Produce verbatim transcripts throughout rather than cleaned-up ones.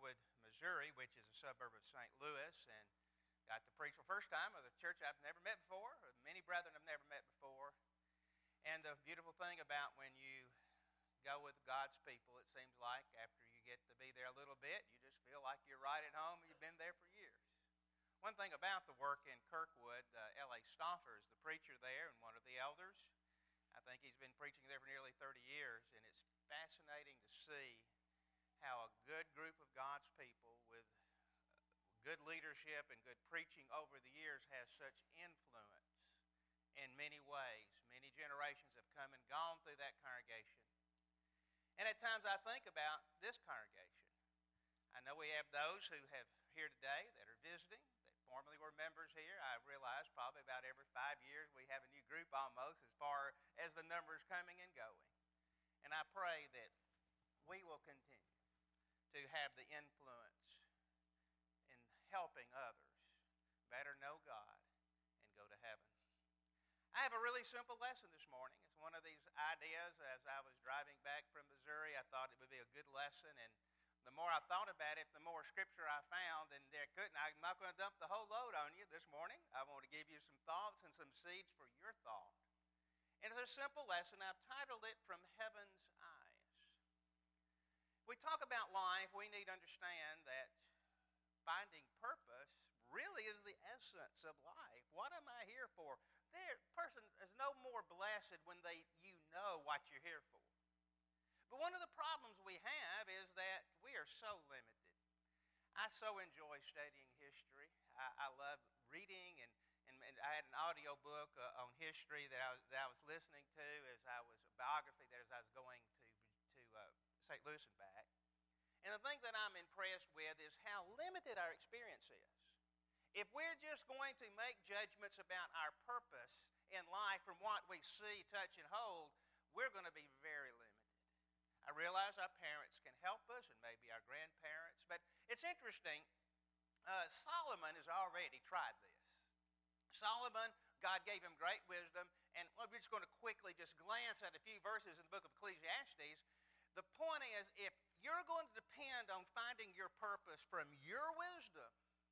Kirkwood, Missouri, which is a suburb of Saint Louis, and got to preach for the first time of a church I've never met before, or many brethren I've never met before. And the beautiful thing about when you go with God's people, it seems like after you get to be there a little bit, you just feel like you're right at home and you've been there for years. One thing about the work in Kirkwood, uh, L A Stauffer is the preacher there and one of the elders. I think he's been preaching there for nearly thirty years, and it's fascinating to see how a good group of God's people with good leadership and good preaching over the years has such influence in many ways. Many generations have come and gone through that congregation. And at times I think about this congregation. I know we have those who have here today that are visiting, that formerly were members here. I realize probably about every five years we have a new group almost as far as the numbers coming and going. And I pray that we will continue to have the influence in helping others better know God and go to heaven. I have a really simple lesson this morning. It's one of these ideas. As I was driving back from Missouri, I thought it would be a good lesson, and the more I thought about it, the more scripture I found, and there couldn't. I'm not going to dump the whole load on you this morning. I want to give you some thoughts and some seeds for your thought. And it's a simple lesson. I've titled it From Heaven's Eyes. If we talk about life, we need to understand that finding purpose really is the essence of life. What am I here for? There, person is no more blessed when they you know what you're here for. But one of the problems we have is that we are so limited. I so enjoy studying history. I, I love reading, and, and, and I had an audio book uh, on history that I, was, that I was listening to as I was, a biography that as I was going to, to uh, Saint Louis and back. And the thing that I'm impressed with is how limited our experience is. If we're just going to make judgments about our purpose in life from what we see, touch, and hold, we're going to be very limited. I realize our parents can help us, and maybe our grandparents, but it's interesting. Uh, Solomon has already tried this. Solomon, God gave him great wisdom, and we're just going to quickly just glance at a few verses in the book of Ecclesiastes. The point is, if you're going to depend on finding your purpose from your wisdom,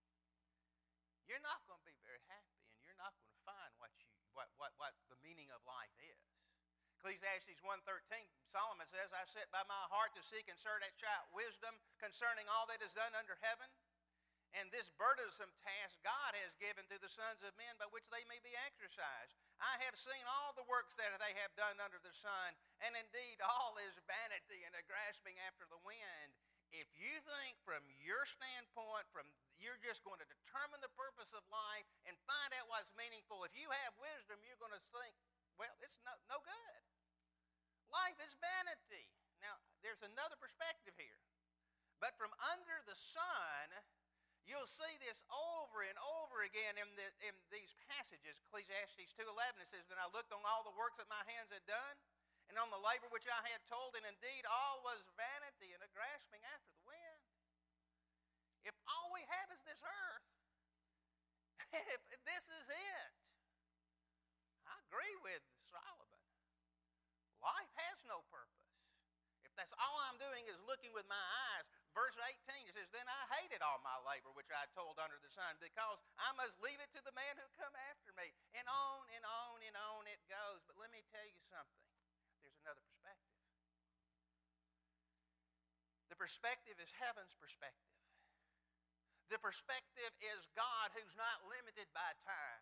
you're not going to be very happy, and you're not going to find what you what what, what the meaning of life is. Ecclesiastes one thirteen, Solomon says, I set by my heart to seek and search out wisdom concerning all that is done under heaven. And this burdensome task God has given to the sons of men by which they may be exercised. I have seen all the works that they have done under the sun, and indeed all is vanity and a grasping after the wind. If you think from your standpoint, from you're just going to determine the purpose of life and find out what's meaningful, if you have wisdom, you're going to think, well, it's no, no good. Life is vanity. Now, there's another perspective here. But from under the sun, you'll see this over and over again in, the, in these passages. Ecclesiastes two eleven, it says, Then I looked on all the works that my hands had done, and on the labor which I had told, and indeed all was vanity and a grasping after the wind. If all we have is this earth, if this is it, I agree with Solomon. Life has no purpose. If that's all I'm doing is looking with my eyes, verse eighteen, it says, Then I hated all my labor which I had told under the sun, because I must leave it to the man who come after me. And on and on and on it goes. But let me tell you something. There's another perspective. The perspective is heaven's perspective. The perspective is God, who's not limited by time.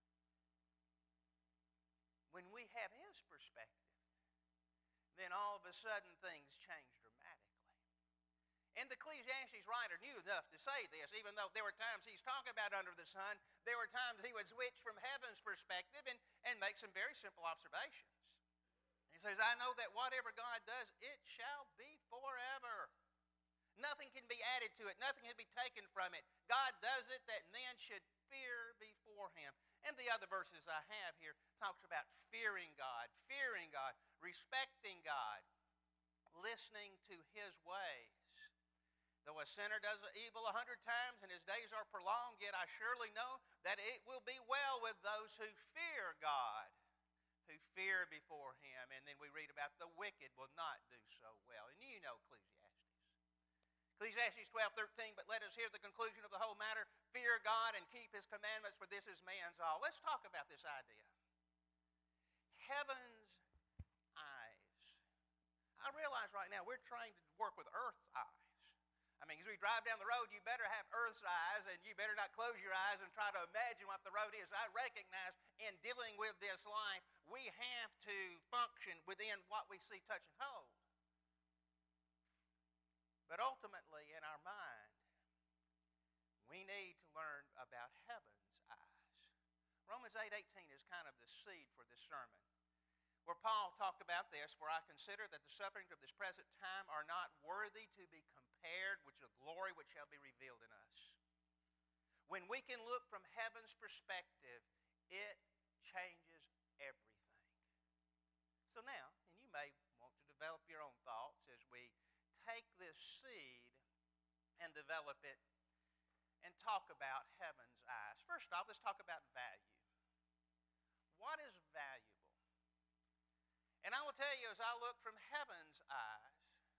When we have His perspective, then all of a sudden things change dramatically. And the Ecclesiastes writer knew enough to say this, even though there were times he's talking about under the sun, there were times he would switch from heaven's perspective and, and make some very simple observations. He says, I know that whatever God does, it shall be forever. Nothing can be added to it. Nothing can be taken from it. God does it that men should fear before Him. And the other verses I have here talks about fearing God, fearing God, respecting God, listening to His ways. Though a sinner does evil a hundred times and his days are prolonged, yet I surely know that it will be well with those who fear God, who fear before Him. And then we read about the wicked will not do so well. And you know Ecclesiastes. Ecclesiastes twelve thirteen, but let us hear the conclusion of the whole matter. Fear God and keep his commandments, for this is man's all. Let's talk about this idea. Heaven's eyes. I realize right now we're trying to work with earth's eyes. I mean, as we drive down the road, you better have earth's eyes, and you better not close your eyes and try to imagine what the road is. I recognize in dealing with this life, we have to function within what we see, touch, and hold. But ultimately, in our mind, we need to learn about heaven's eyes. Romans eight eighteen is kind of the seed for this sermon, where Paul talked about this, for I consider that the sufferings of this present time are not worthy to be compared with the glory which shall be revealed in us. When we can look from heaven's perspective, it changes everything. So now, and you may want to develop your own thoughts as we take this seed and develop it and talk about heaven's eyes. First off, let's talk about value. What is valuable? And I will tell you, as I look from heaven's eyes,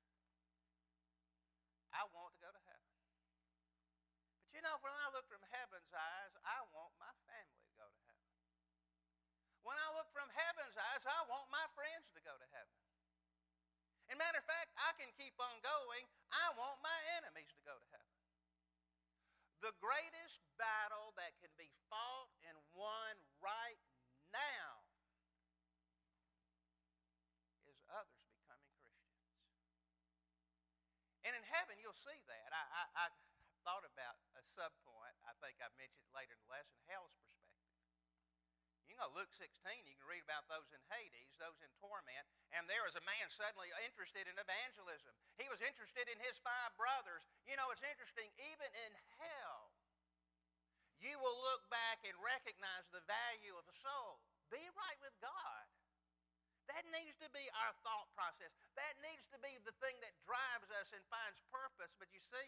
I want to go to heaven. But you know, when I look from heaven's eyes, I want my family to go to heaven. When I look from heaven's eyes, I want my friends to go to heaven. As a matter of fact, I can keep on going. I want my enemies to go to heaven. The greatest battle that can be fought and won right now is others becoming Christians. And in heaven, you'll see that. I, I, I thought about a subpoint. I think I've mentioned it later in the lesson, hell's perspective. You know, Luke sixteen, you can read about those in Hades, those in torment, and there was a man suddenly interested in evangelism. He was interested in his five brothers. You know, it's interesting, even in hell, you will look back and recognize the value of a soul. Be right with God. That needs to be our thought process. That needs to be the thing that drives us and finds purpose. But you see,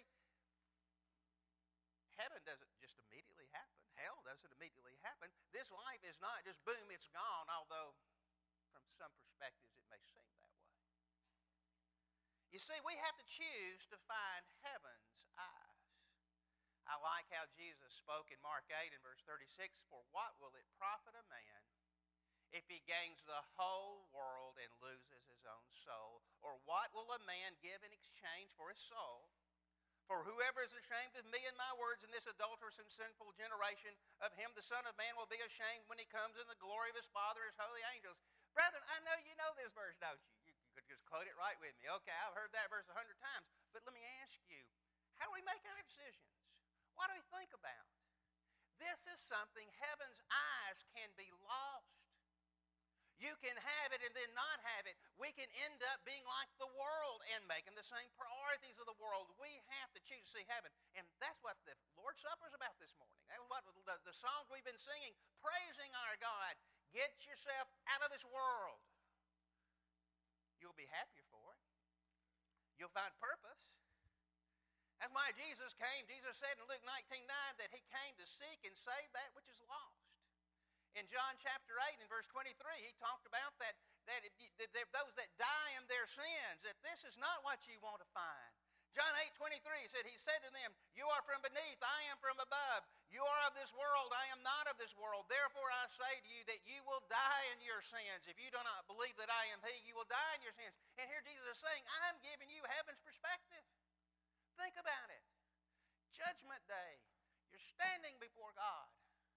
heaven doesn't just immediately happen. Hell doesn't immediately happen. This life is not just boom, it's gone, although from some perspectives it may seem that way. You see, we have to choose to find heaven's eyes. I like how Jesus spoke in Mark eight and verse thirty-six, for what will it profit a man if he gains the whole world and loses his own soul? Or what will a man give in exchange for his soul? For whoever is ashamed of me and my words in this adulterous and sinful generation, of him the Son of Man will be ashamed when he comes in the glory of his Father and his holy angels. Brethren, I know you know this verse, don't you? You could just quote it right with me. Okay, I've heard that verse a hundred times. But let me ask you, how do we make our decisions? What do we think about? This is something heaven's eyes can be lost. You can have it and then not have it. We can end up being like the world and making the same priorities of the world. We have to choose to see heaven. And that's what the Lord's Supper is about this morning. That's what the, the songs we've been singing, praising our God. Get yourself out of this world. You'll be happier for it. You'll find purpose. That's why Jesus came. Jesus said in Luke nineteen nine that he came to seek and save that which is lost. In John chapter eight and verse twenty-three, he talked about that, that, if you, that those that die in their sins, that this is not what you want to find. John eight twenty-three said, he said to them, you are from beneath, I am from above. You are of this world, I am not of this world. Therefore I say to you that you will die in your sins. If you do not believe that I am he, you will die in your sins. And here Jesus is saying, I'm giving you heaven's perspective. Think about it. Judgment day, you're standing before God.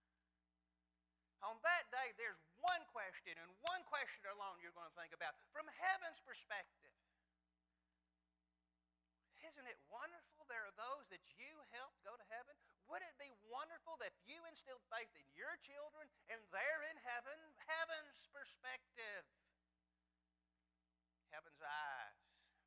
On that day, there's one question, and one question alone you're going to think about from heaven's perspective. Isn't it wonderful there are those that you helped go to heaven? Wouldn't it be wonderful that you instilled faith in your children and they're in heaven? Heaven's perspective. Heaven's eyes.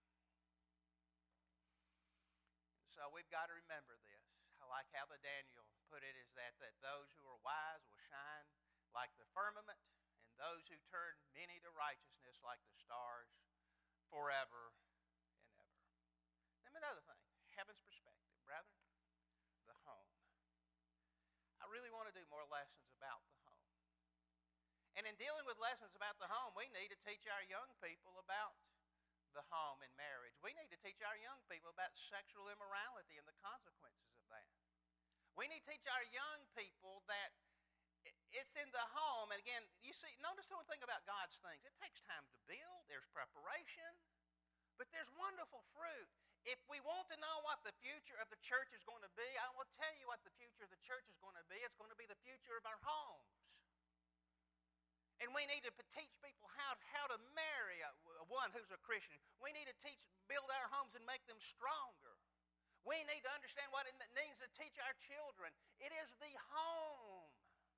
So we've got to remember this. I like how the Daniel put it, is that, that those who are wise will shine like the firmament, and those who turn many to righteousness like the stars forever and ever. Then another thing, heaven's perspective, brethren, the home. I really want to do more lessons about the home. And in dealing with lessons about the home, we need to teach our young people about the home and marriage. We need to teach our young people about sexual immorality and the consequences of that. We need to teach our young people that it's in the home. And again, you see, notice the one thing about God's things. It takes time to build. There's preparation. But there's wonderful fruit. If we want to know what the future of the church is going to be, I will tell you what the future of the church is going to be. It's going to be the future of our homes. And we need to teach people how, how to marry a, one who's a Christian. We need to teach, build our homes and make them stronger. We need to understand what it means to teach our children. It is the home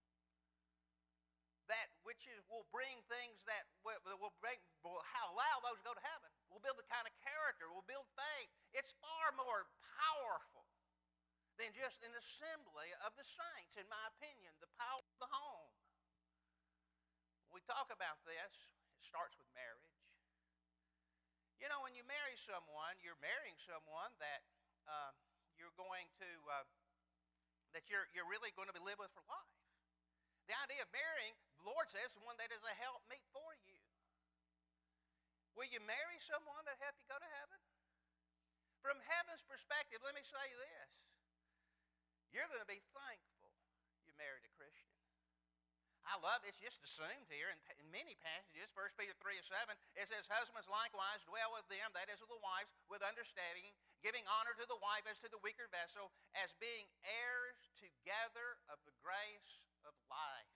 that which is, will bring things that will, will, bring, will allow those to go to heaven. Will build the kind of character. Will build faith. It's far more powerful than just an assembly of the saints, in my opinion, the power of the home. When we talk about this, it starts with marriage. You know, when you marry someone, you're marrying someone that uh, you're going to, uh, that you're, you're really going to be live with for life. The idea of marrying, the Lord says, is one that is a helpmeet for you. Will you marry someone that help you go to heaven? From heaven's perspective, let me say this. You're going to be thankful you married a Christian. I love it's just assumed here in, in many passages. First Peter three and seven, it says, husbands likewise dwell with them, that is with the wives, with understanding, giving honor to the wife as to the weaker vessel, as being heirs together of the grace of life.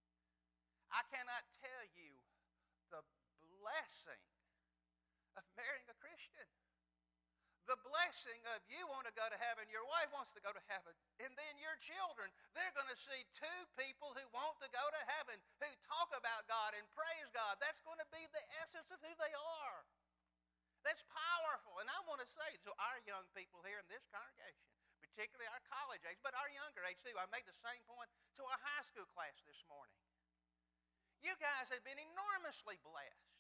I cannot tell you the blessing of marrying a Christian. The blessing of you want to go to heaven, your wife wants to go to heaven, and then your children, they're going to see two people who want to go to heaven, who talk about God and praise God. That's going to be the essence of who they are. That's powerful. And I want to say to our young people here in this congregation, particularly our college age, but our younger age too, I made the same point to our high school class this morning. You guys have been enormously blessed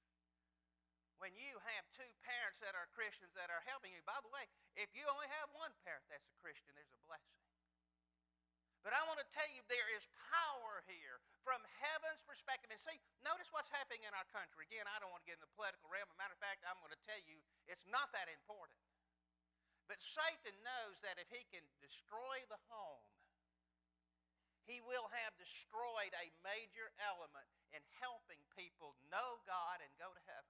when you have two parents that are Christians that are helping you. By the way, if you only have one parent that's a Christian, there's a blessing. But I want to tell you there is power here from heaven's perspective. And see, notice what's happening in our country. Again, I don't want to get in the political realm. As a matter of fact, I'm going to tell you it's not that important. But Satan knows that if he can destroy the home, he will have destroyed a major element in helping people know God and go to heaven.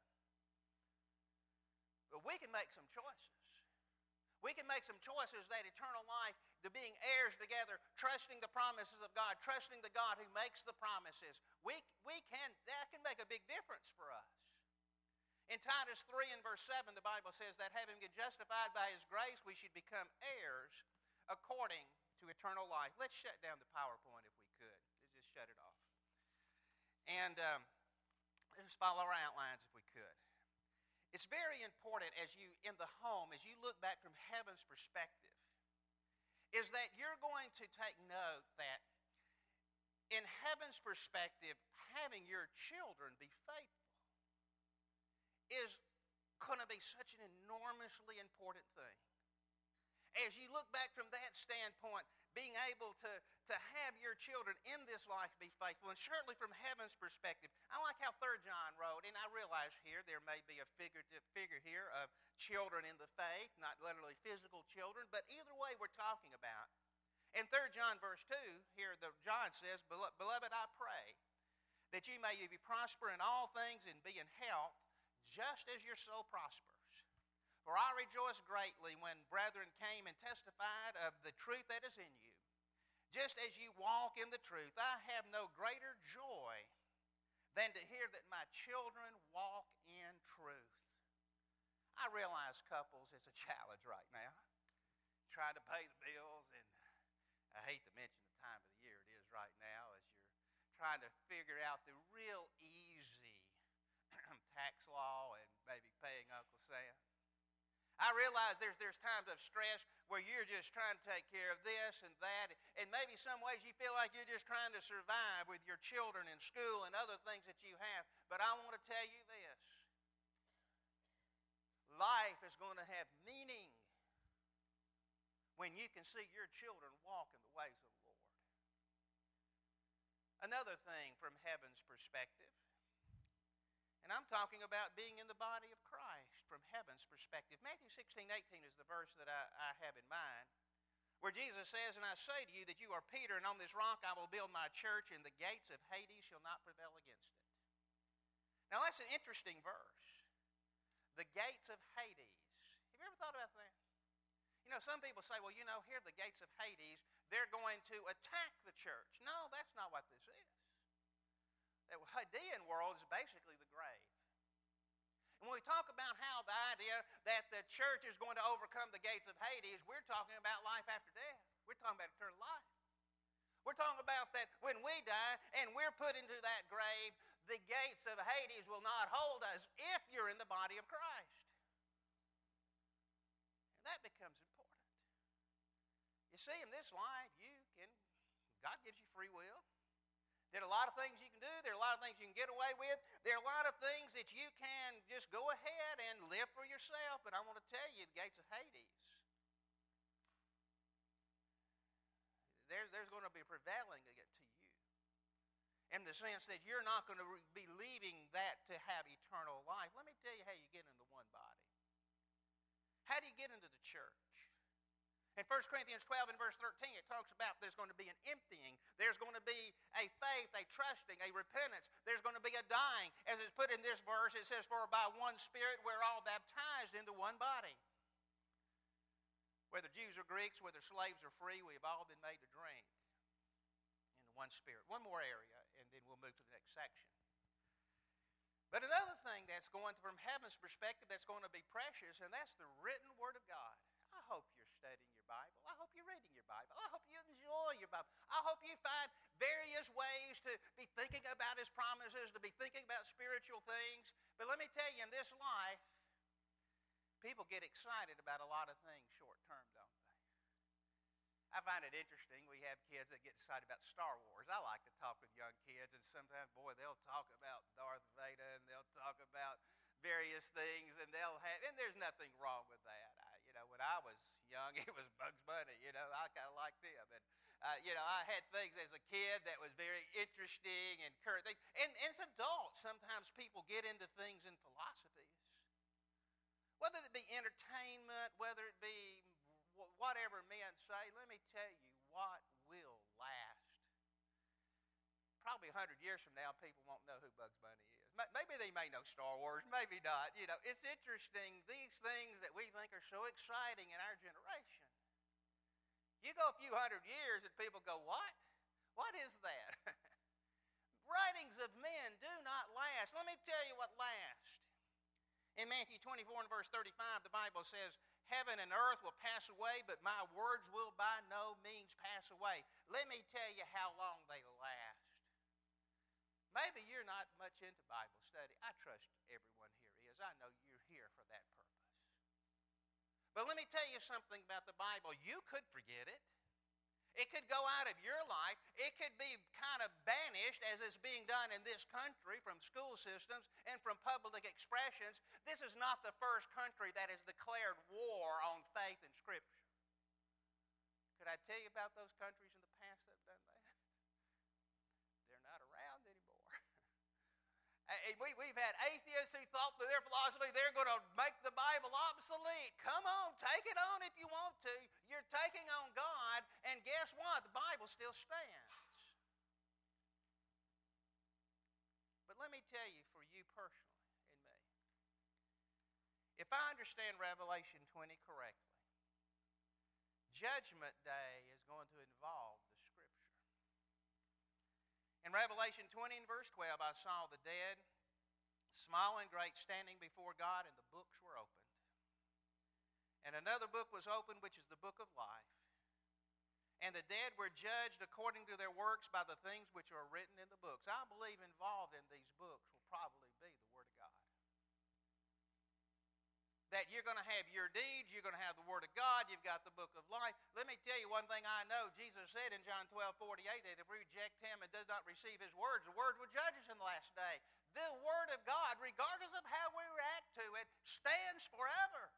But we can make some choices. We can make some choices that eternal life, to being heirs together, trusting the promises of God, trusting the God who makes the promises. We, we can, that can make a big difference for us. In Titus three and verse seven, the Bible says that having been justified by His grace, we should become heirs according to eternal life. Let's shut down the PowerPoint if we could. Let's just shut it off. And um, let's just follow our outlines if we could. It's very important as you, in the home, as you look back from heaven's perspective, is that you're going to take note that in heaven's perspective, having your children be faithful is going to be such an enormously important thing. As you look back from that standpoint, being able to, to have your children in this life be faithful, and certainly from heaven's perspective. I like how Third John wrote, and I realize here there may be a figurative figure here of children in the faith, not literally physical children, but either way we're talking about. In Third John verse two, here the, John says, Beloved, I pray that you may be prosper in all things and be in health, just as your soul prospers. For I rejoice greatly when brethren came and testified of the truth that is in you. Just as you walk in the truth, I have no greater joy than to hear that my children walk in truth. I realize couples, it's a challenge right now. Trying to pay the bills, and I hate to mention the time of the year it is right now as you're trying to figure out the real easy tax law and maybe paying Uncle Sam. I realize there's there's times of stress where you're just trying to take care of this and that, and maybe some ways you feel like you're just trying to survive with your children in school and other things that you have. But I want to tell you this. Life is going to have meaning when you can see your children walk in the ways of the Lord. Another thing from heaven's perspective, And I'm talking about being in the body of Christ from heaven's perspective. Matthew sixteen eighteen is the verse that I, I have in mind, where Jesus says, "And I say to you that you are Peter, and on this rock I will build my church, and the gates of Hades shall not prevail against it." Now that's an interesting verse. The gates of Hades. Have you ever thought about that? You know, some people say, well, you know, here are the gates of Hades. They're going to attack the church. No, that's not what this is. The Hadean world is basically the grave. And when we talk about how the idea that the church is going to overcome the gates of Hades, we're talking about life after death. We're talking about eternal life. We're talking about that when we die and we're put into that grave, the gates of Hades will not hold us if you're in the body of Christ. And that becomes important. You see, in this life, you can, God gives you free will. There are a lot of things you can do. There are a lot of things you can get away with. There are a lot of things that you can just go ahead and live for yourself. But I want to tell you, the gates of Hades, there, there's going to be prevailing to get to you. In the sense that you're not going to be leaving that to have eternal life. Let me tell you how you get into one body. How do you get into the church? In First Corinthians twelve and verse thirteen, it talks about there's going to be an emptying. There's going to be a faith, a trusting, a repentance. There's going to be a dying. As it's put in this verse, it says, "For by one Spirit we're all baptized into one body." Whether Jews or Greeks, whether slaves or free, we have all been made to drink into one Spirit. One more area, and then we'll move to the next section. But another thing that's going to, from heaven's perspective, that's going to be precious, and that's the written Word of God. I hope you're studying your Bible. I hope you're reading your Bible. I hope you enjoy your Bible. I hope you find various ways to be thinking about His promises, to be thinking about spiritual things. But let me tell you, in this life, people get excited about a lot of things short term, don't they? I find it interesting. We have kids that get excited about Star Wars. I like to talk with young kids, and sometimes, boy, they'll talk about Darth Vader, and they'll talk about various things, and they'll have, and there's nothing wrong with that. I, you know, when I was young, it was Bugs Bunny. You know, I kind of liked him, and uh, you know, I had things as a kid that was very interesting and current things. And, and as adults, sometimes people get into things in philosophies, whether it be entertainment, whether it be whatever men say. Let me tell you what will last. Probably a hundred years from now, people won't know who Bugs Bunny is. Maybe they may know Star Wars, maybe not. You know, it's interesting, these things that we think are so exciting in our generation. You go a few hundred years and people go, what? What is that? Writings of men do not last. Let me tell you what lasts. In Matthew twenty-four and verse thirty-five, the Bible says, "Heaven and earth will pass away, but my words will by no means pass away." Let me tell you how long they last. Maybe you're not much into Bible study. I trust everyone here is. I know you're here for that purpose. But let me tell you something about the Bible. You could forget it. It could go out of your life. It could be kind of banished, as is being done in this country from school systems and from public expressions. This is not the first country that has declared war on faith and Scripture. Could I tell you about those countries in the past that have done that? They're not around anymore. we, we've had atheists who thought that their philosophy, they're going to make the Bible obsolete. Come on, take it on if you want to. You're taking on God, and guess what? The Bible still stands. But let me tell you, for you personally and me, if I understand Revelation twenty correctly, Judgment Day is going to involve the Scripture. In Revelation twenty and verse twelve, I saw the dead, small and great, standing before God, and the books were opened. And another book was opened, which is the book of life. And the dead were judged according to their works by the things which are written in the books. I believe involved in these books will probably be the Word of God. That you're going to have your deeds, you're going to have the Word of God, you've got the book of life. Let me tell you one thing I know. Jesus said in John twelve forty-eight that if we reject Him and does not receive His words, the Word will judge us in the last day. The Word of God, regardless of how we react to it, stands forever.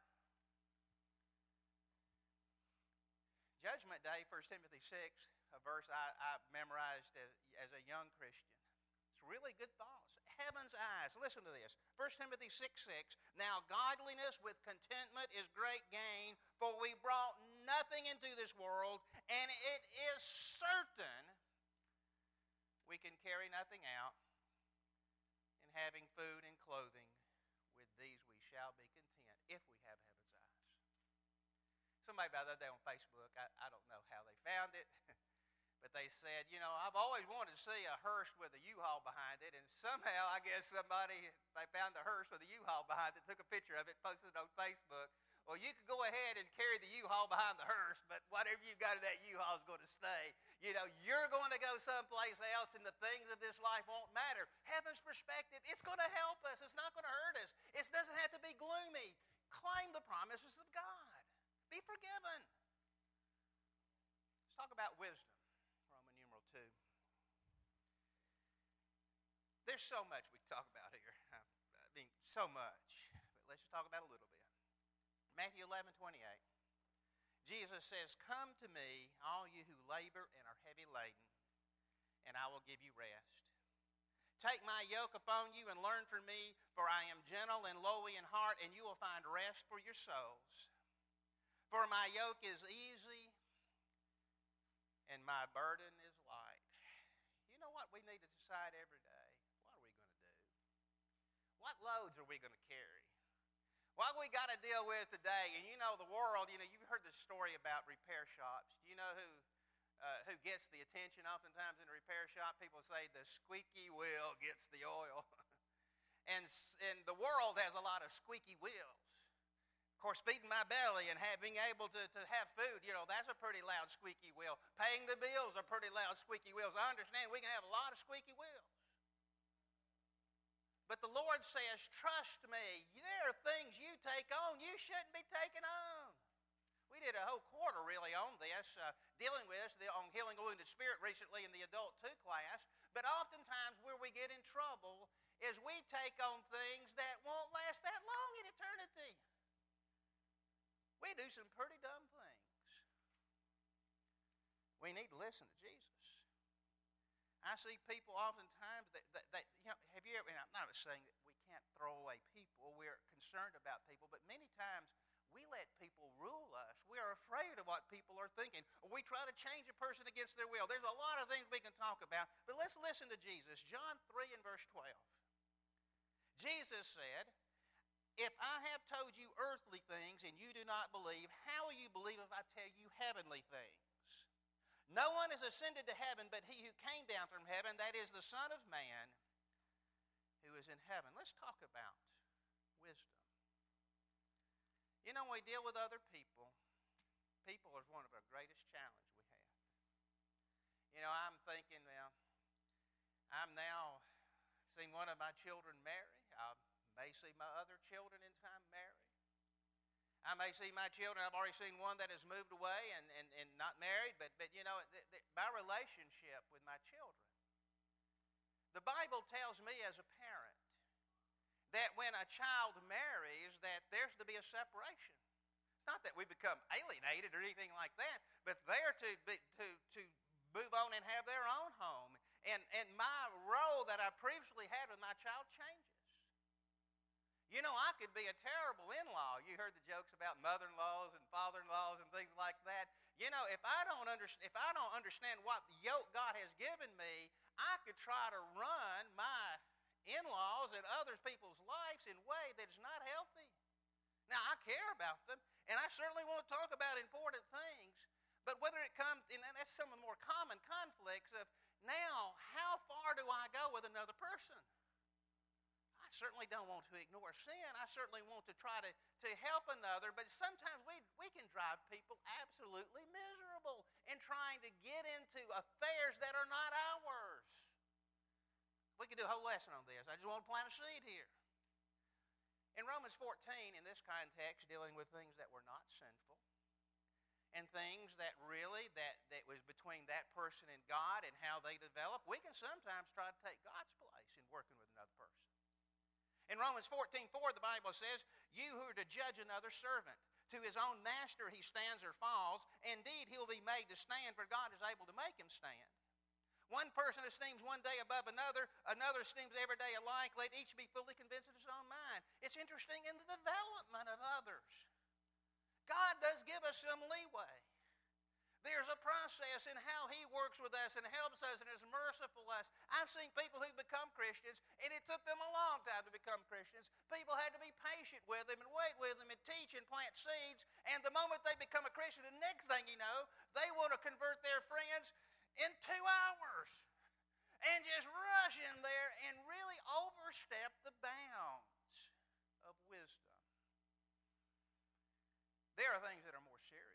Judgment Day, First Timothy six, a verse I, I memorized as, as a young Christian. It's It's really good thoughts. Heaven's eyes. Listen to this. First Timothy six six. Now godliness with contentment is great gain, for we brought nothing into this world, and it is certain we can carry nothing out. In having food and clothing, with these we shall be content if we have heaven's eyes. Somebody the other day on Facebook, I, I don't know how they found it, but they said, you know, I've always wanted to see a hearse with a U-Haul behind it, and somehow I guess somebody, they found a hearse with a U-Haul behind it, took a picture of it, posted it on Facebook. Well, you could go ahead and carry the U-Haul behind the hearse, but whatever you got in that U-Haul is going to stay. You know, you're going to go someplace else, and the things of this life won't matter. Heaven's perspective, it's going to help us. It's not going to hurt us. It doesn't have to be gloomy. Claim the promises of God. Be forgiven. Let's talk about wisdom. Roman numeral two. There's so much we can talk about here. I mean, so much. But let's just talk about a little bit. Matthew eleven twenty-eight. Jesus says, come to me, all you who labor and are heavy laden, and I will give you rest. Take my yoke upon you and learn from me, for I am gentle and lowly in heart, and you will find rest for your souls. For my yoke is easy, and my burden is light. You know what we need to decide every day? What are we going to do? What loads are we going to carry? What we got to deal with today, and you know the world, you know, you've heard the story about repair shops. Do you know who uh, who gets the attention oftentimes in a repair shop? People say the squeaky wheel gets the oil. and, and the world has a lot of squeaky wheels. Of course, feeding my belly and have, being able to, to have food, you know, that's a pretty loud squeaky wheel. Paying the bills are pretty loud squeaky wheels. I understand we can have a lot of squeaky wheels. But the Lord says, trust me, there are things you take on you shouldn't be taking on. We did a whole quarter really on this, uh, dealing with this on healing a wounded spirit recently in the Adult two class. But oftentimes where we get in trouble is we take on things that won't last that long in eternity. We do some pretty dumb things. We need to listen to Jesus. I see people oftentimes that, that, that, you know, have you ever, and I'm not saying that we can't throw away people, we're concerned about people, but many times we let people rule us. We are afraid of what people are thinking. Or we try to change a person against their will. There's a lot of things we can talk about, but let's listen to Jesus. John three and verse twelve. Jesus said, if I have told you earthly things and you do not believe, how will you believe if I tell you heavenly things? No one has ascended to heaven but he who came down from heaven, that is the Son of Man who is in heaven. Let's talk about wisdom. You know, when we deal with other people, people is one of our greatest challenges we have. You know, I'm thinking, well, I'm now seeing one of my children marry. I may see my other children in time marry. I may see my children, I've already seen one that has moved away and, and, and not married, but, but you know, th- th- my relationship with my children. The Bible tells me as a parent that when a child marries, that there's to be a separation. It's not that we become alienated or anything like that, but they're to, be, to, to move on and have their own home. And, and my role that I previously had with my child changes. You know, I could be a terrible in-law. You heard the jokes about mother-in-laws and father-in-laws and things like that. You know, if I don't understand, if I don't understand what the yoke God has given me, I could try to run my in-laws and other people's lives in a way that is not healthy. Now, I care about them, and I certainly want to talk about important things. But whether it comes, and that's some of the more common conflicts of, now, how far do I go with another person? I certainly don't want to ignore sin. I certainly want to try to, to help another, but sometimes we, we can drive people absolutely miserable in trying to get into affairs that are not ours. We could do a whole lesson on this. I just want to plant a seed here. In Romans fourteen, in this context, dealing with things that were not sinful, and things that really, that, that was between that person and God and how they develop, we can sometimes try to take God's place in working with another person. In Romans fourteen four, the Bible says, you who are to judge another servant, to his own master he stands or falls. Indeed, he will be made to stand, for God is able to make him stand. One person esteems one day above another, another esteems every day alike. Let each be fully convinced of his own mind. It's interesting in the development of others. God does give us some leeway. There's a process in how He works with us and helps us and is merciful to us. I've seen people who become Christians, and it took them a long time to become Christians. People had to be patient with them and wait with them and teach and plant seeds. And the moment they become a Christian, the next thing you know, they want to convert their friends in two hours and just rush in there and really overstep the bounds of wisdom. There are things that are more serious.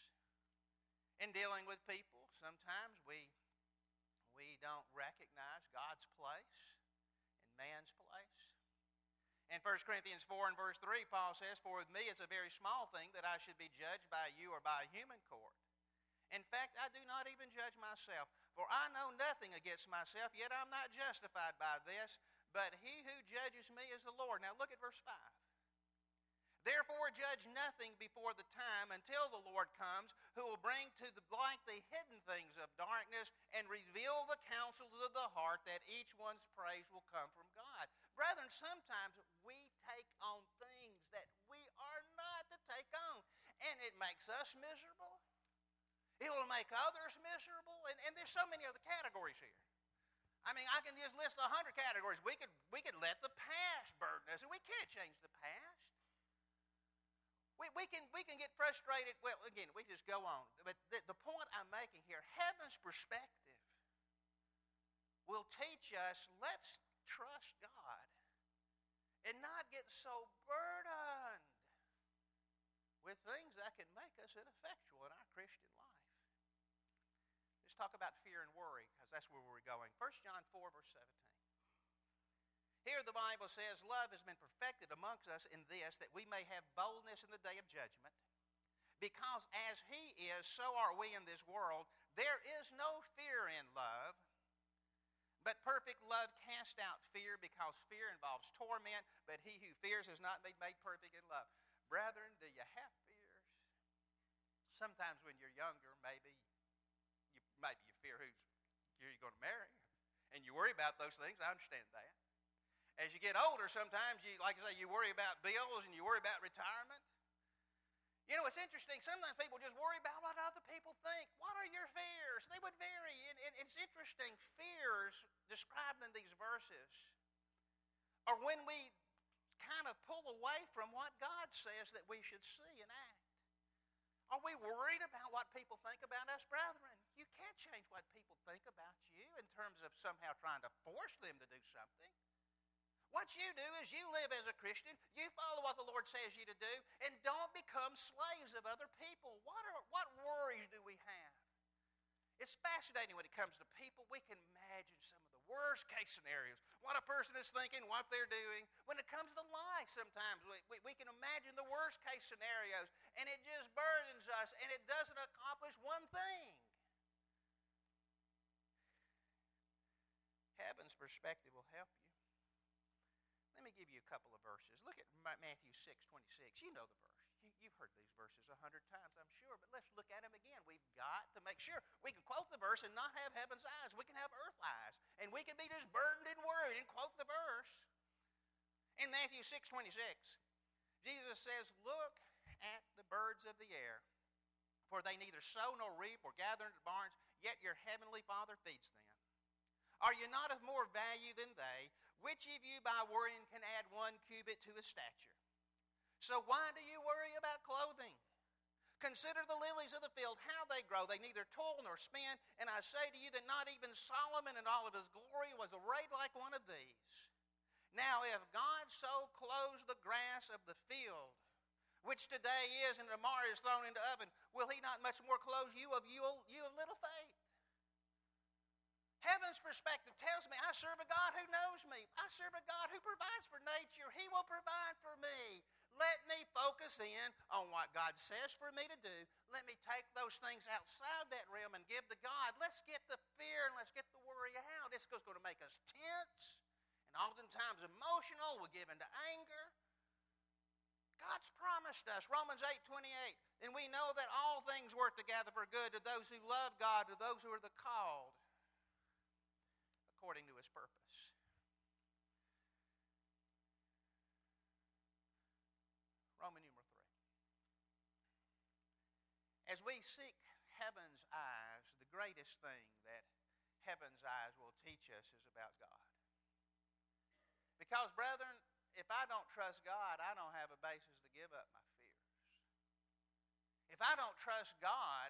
In dealing with people, sometimes we, we don't recognize God's place and man's place. In First Corinthians four and verse three, Paul says, "For with me it's a very small thing that I should be judged by you or by a human court. In fact, I do not even judge myself, for I know nothing against myself, yet I'm not justified by this, but he who judges me is the Lord." Now look at verse five. "Therefore judge nothing before the time until the Lord comes, who will bring to the light the hidden things of darkness and reveal the counsels of the heart, that each one's praise will come from God." Brethren, sometimes we take on things that we are not to take on, and it makes us miserable. It will make others miserable, and, and there's so many other categories here. I mean, I can just list a hundred categories. We could, we could let the past burden us, and we can't change the past. We, we, can, we can get frustrated. Well, again, we just go on. But the, the point I'm making here, heaven's perspective will teach us, let's trust God and not get so burdened with things that can make us ineffectual in our Christian life. Let's talk about fear and worry, because that's where we're going. First John four, verse seventeen. Here the Bible says, "Love has been perfected amongst us in this, that we may have boldness in the day of judgment. Because as He is, so are we in this world. There is no fear in love, but perfect love casts out fear, because fear involves torment, but he who fears has not been made perfect in love." Brethren, do you have fears? Sometimes when you're younger, maybe you, maybe you fear who you're going to marry, and you worry about those things. I understand that. As you get older, sometimes, you, like I say, you worry about bills and you worry about retirement. You know, it's interesting. Sometimes people just worry about what other people think. What are your fears? They would vary. And, and it's interesting. Fears described in these verses are when we kind of pull away from what God says that we should see and act. Are we worried about what people think about us? Brethren, you can't change what people think about you in terms of somehow trying to force them to do something. What you do is you live as a Christian, you follow what the Lord says you to do, and don't become slaves of other people. What are, what worries do we have? It's fascinating when it comes to people. We can imagine some of the worst case scenarios, what a person is thinking, what they're doing. When it comes to life, sometimes we, we, we can imagine the worst case scenarios, and it just burdens us, and it doesn't accomplish one thing. Heaven's perspective will help you. Let me give you a couple of verses. Look at Matthew six twenty-six. You know the verse. You, you've heard these verses a hundred times, I'm sure, but let's look at them again. We've got to make sure we can quote the verse and not have heaven's eyes. We can have earth eyes, and we can be just burdened and worried and quote the verse. In Matthew six twenty-six, Jesus says, "Look at the birds of the air, for they neither sow nor reap or gather into barns, yet your heavenly Father feeds them. Are you not of more value than they? Which of you by worrying can add one cubit to his stature? So why do you worry about clothing? Consider the lilies of the field, how they grow. They neither toil nor spin. And I say to you that not even Solomon in all of his glory was arrayed like one of these. Now if God so clothes the grass of the field, which today is and tomorrow is thrown into oven, will he not much more clothe you of you, you of little faith?" Heaven's perspective tells me I serve a God who knows me. I serve a God who provides for nature. He will provide for me. Let me focus in on what God says for me to do. Let me take those things outside that realm and give to God. Let's get the fear and let's get the worry out. This is going to make us tense and oftentimes emotional. We'll give into anger. God's promised us, Romans eight twenty-eight, and we know that all things work together for good to those who love God, to those who are the called according to his purpose. Roman numeral three. As we seek heaven's eyes, the greatest thing that heaven's eyes will teach us is about God. Because, brethren, if I don't trust God, I don't have a basis to give up my fears. If I don't trust God,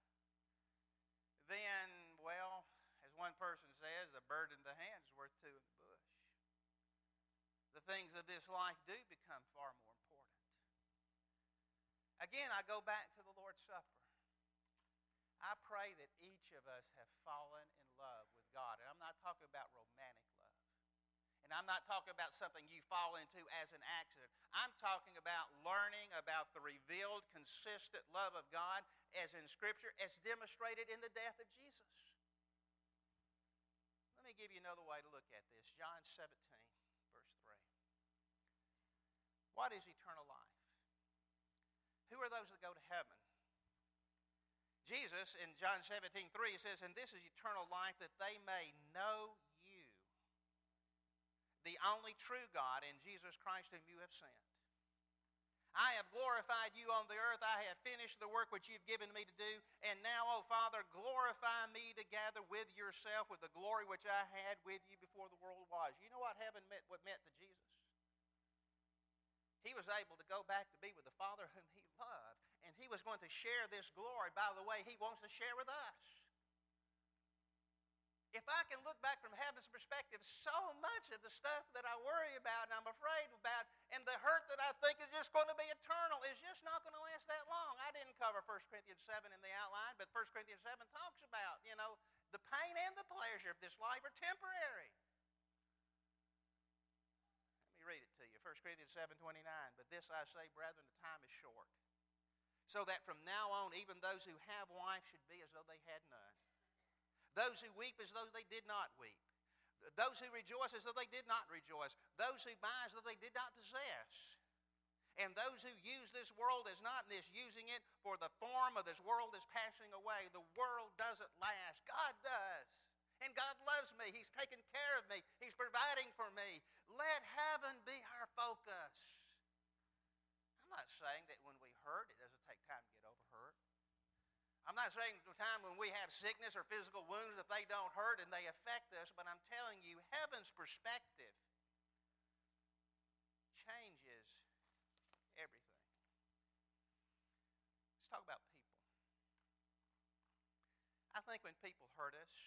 then, well, as one person says, a bird in the hand is worth two in the bush. The things of this life do become far more important. Again, I go back to the Lord's Supper. I pray that each of us have fallen in love with God. And I'm not talking about romantic love. And I'm not talking about something you fall into as an accident. I'm talking about learning about the revealed, consistent love of God as in Scripture, as demonstrated in the death of Jesus. Let me give you another way to look at this. John seventeen, verse three. What is eternal life? Who are those that go to heaven? Jesus, in John seventeen, three, says, "And this is eternal life, that they may know you, the only true God, and Jesus Christ whom you have sent. I have glorified you on the earth. I have finished the work which you've given me to do. And now, O Father, glorify me together with yourself with the glory which I had with you before the world was." You know what heaven meant, what meant to Jesus? He was able to go back to be with the Father whom he loved. And he was going to share this glory, by the way, he wants to share with us. If I can look back from heaven's perspective, so much of the stuff that I worry about and I'm afraid about and the hurt that I think is just going to be eternal is just not going to last that long. I didn't cover First Corinthians seven in the outline, but First Corinthians seven talks about, you know, the pain and the pleasure of this life are temporary. Let me read it to you. First Corinthians seven twenty-nine. "But this I say, brethren, the time is short. So that from now on, even those who have wife should be as though they had none. Those who weep as though they did not weep. Those who rejoice as though they did not rejoice. Those who buy as though they did not possess. And those who use this world as not misusing it, for the form of this world is passing away." The world doesn't last. God does. And God loves me. He's taking care of me. He's providing for me. Let heaven be our focus. I'm not saying that when we hurt, it doesn't take time to get over hurt. I'm not saying the time when we have sickness or physical wounds that they don't hurt and they affect us, but I'm telling you, heaven's perspective changes everything. Let's talk about people. I think when people hurt us,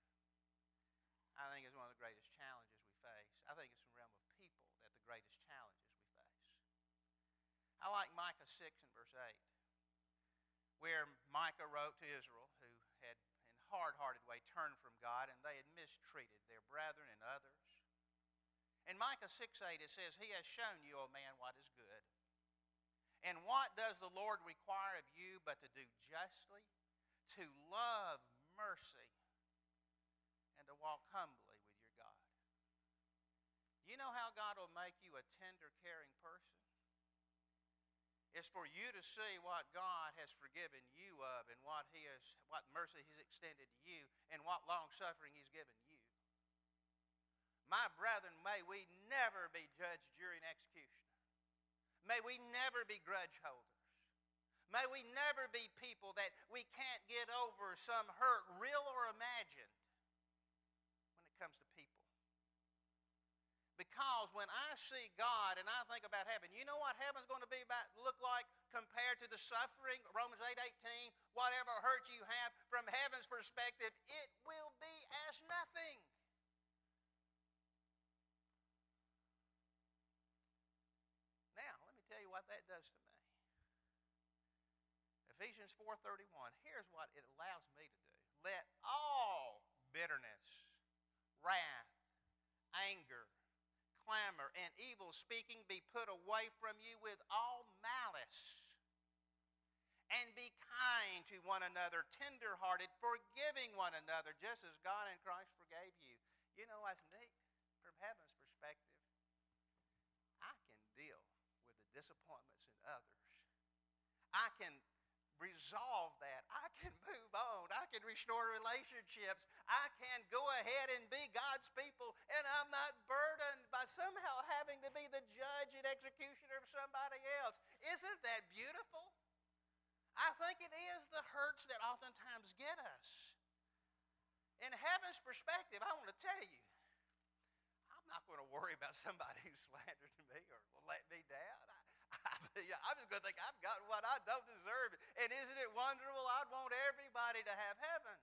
I think it's one of the greatest challenges we face. I think it's in the realm of people that the greatest challenges we face. I like Micah six and verse eight. Where Micah wrote to Israel, who had in a hard-hearted way turned from God, and they had mistreated their brethren and others. In Micah six eight it says, "He has shown you, O man, what is good. And what does the Lord require of you but to do justly, to love mercy, and to walk humbly with your God?" You know how God will make you a tender, caring person? It's for you to see what God has forgiven you of and what He has, what mercy He's extended to you and what long suffering He's given you. My brethren, may we never be judge, jury, and executioner. May we never be grudge holders. May we never be people that we can't get over some hurt, real or imagined, when it comes to people. Because when I see God and I think about heaven, you know what heaven's going to be about, look like compared to the suffering? Romans eight eighteen, whatever hurt you have, from heaven's perspective, it will be as nothing. Now, let me tell you what that does to me. Ephesians four thirty-one, here's what it allows me to do. "Let all bitterness, wrath, anger, clamor, and evil speaking be put away from you with all malice. And be kind to one another, tender-hearted, forgiving one another, just as God in Christ forgave you." You know what's neat? From heaven's perspective, I can deal with the disappointments in others. I can resolve that. I can move on. I can restore relationships. I can go ahead and be God's people, and I'm not burdened by somehow having to be the judge and executioner of somebody else. Isn't that beautiful? I think it is the hurts that oftentimes get us. In heaven's perspective, I want to tell you, I'm not going to worry about somebody who slandered me or let me down. I, I, I'm just going to think I've got what I don't deserve. And isn't it wonderful? I'd want everybody to have heaven.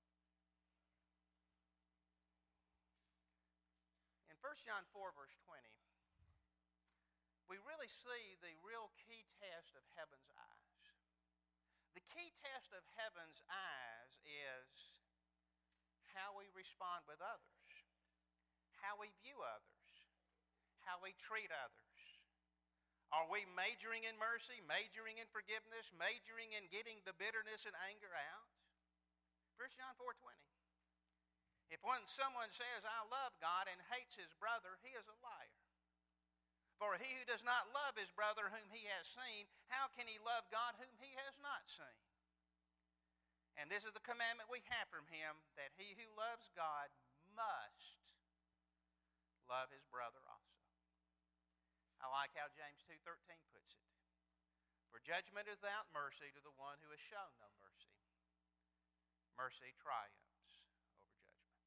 In First John four, verse twenty, we really see the real key test of heaven's eyes. The key test of heaven's eyes is how we respond with others, how we view others, how we treat others. Are we majoring in mercy, majoring in forgiveness, majoring in getting the bitterness and anger out? First John four twenty. If one, someone says, I love God and hates his brother, he is a liar. For he who does not love his brother whom he has seen, how can he love God whom he has not seen? And this is the commandment we have from him, that he who loves God must love his brother also. I like how James two thirteen puts it. For judgment is without mercy to the one who has shown no mercy. Mercy triumphs over judgment.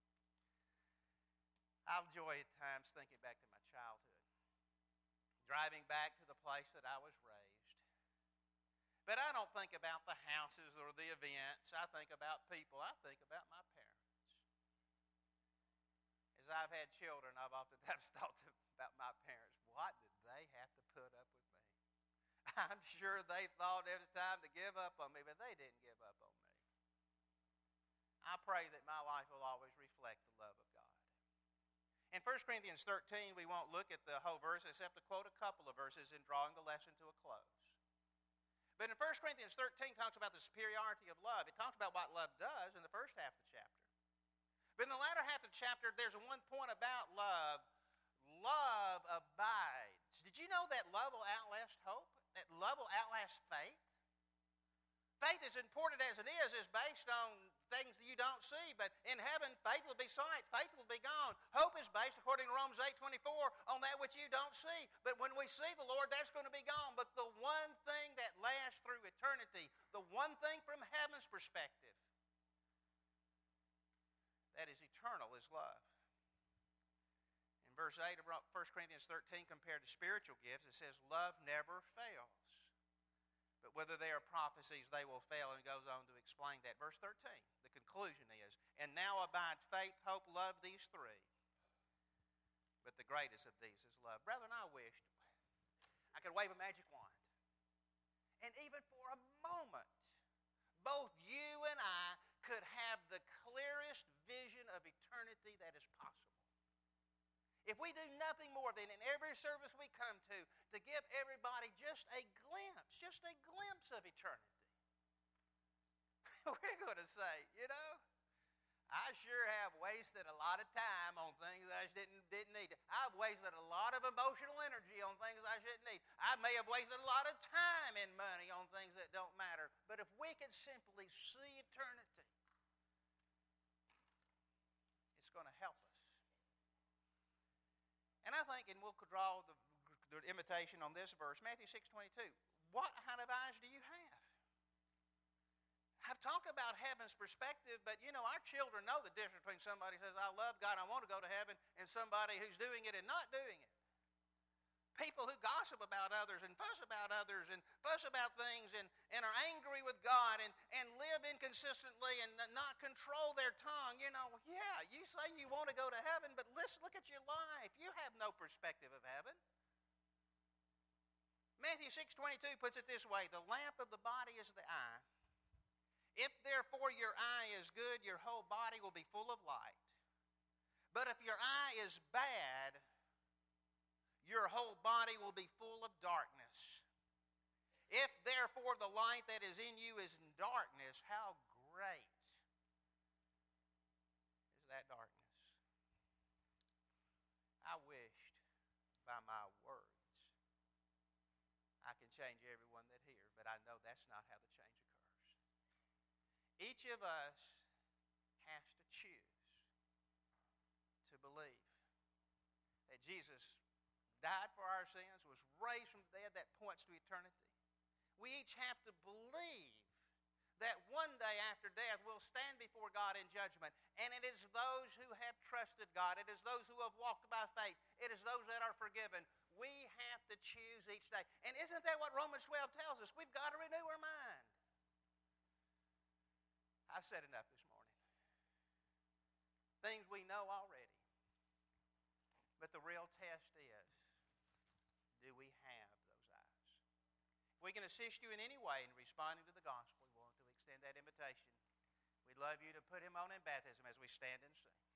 I enjoy at times thinking back to my childhood, driving back to the place that I was raised. But I don't think about the houses or the events. I think about people. I think about my parents. As I've had children, I've oftentimes thought about my parents. What did they have to put up with me? I'm sure they thought it was time to give up on me, but they didn't give up on me. I pray that my life will always reflect the love of God. In First Corinthians thirteen, we won't look at the whole verse except to quote a couple of verses in drawing the lesson to a close. But in First Corinthians thirteen, it talks about the superiority of love. It talks about what love does in the first half of the chapter. But in the latter half of the chapter, there's one point about love. Love abides. Did you know that love will outlast hope? That love will outlast faith? Faith, as important as it is, is based on things that you don't see. But in heaven, faith will be sight. Faith will be gone. Hope is based, according to Romans eight twenty-four, on that which you don't see. But when we see the Lord, that's going to be gone. But the one thing that lasts through eternity, the one thing from heaven's perspective, that is eternal, is love. In verse eight of First Corinthians thirteen, compared to spiritual gifts, it says, love never fails. But whether they are prophecies, they will fail, and it goes on to explain that. Verse thirteen, the conclusion is, and now abide faith, hope, love, these three. But the greatest of these is love. Brethren, I wished I could wave a magic wand. And even for a moment, both you and I could have the clearest vision of eternity that is possible. If we do nothing more than in every service we come to, to give everybody just a glimpse, just a glimpse of eternity. We're going to say, you know, I sure have wasted a lot of time on things I didn't, didn't need. I've wasted a lot of emotional energy on things I shouldn't need. I may have wasted a lot of time and money on things that don't matter. But if we could simply see eternity, it's going to help us. And I think, and we'll draw the, the invitation on this verse, Matthew six twenty-two. What kind of eyes do you have? I've talked about heaven's perspective, but you know, our children know the difference between somebody who says, I love God, I want to go to heaven, and somebody who's doing it and not doing it. People who gossip about others and fuss about others and fuss about things and, and are angry with God and, and live inconsistently and not control their tongue. You know, yeah, you say you want to go to heaven, but listen, look at your life. You have no perspective of heaven. Matthew six twenty-two puts it this way, the lamp of the body is the eye. If therefore your eye is good, your whole body will be full of light. But if your eye is bad, your whole body will be full of darkness. If therefore the light that is in you is in darkness, how great is that darkness? I wished by my words I can change everyone that hears, but I know that's not how the change occurs. Each of us has to choose to believe that Jesus died for our sins, was raised from the dead. That points to eternity. We each have to believe that one day after death we'll stand before God in judgment. And it is those who have trusted God. It is those who have walked by faith. It is those that are forgiven. We have to choose each day. And isn't that what Romans twelve tells us? We've got to renew our mind. I've said enough this morning. Things we know already. But the real test is, do we have those eyes? If we can assist you in any way in responding to the gospel, we want to extend that invitation. We'd love you to put him on in baptism as we stand and sing.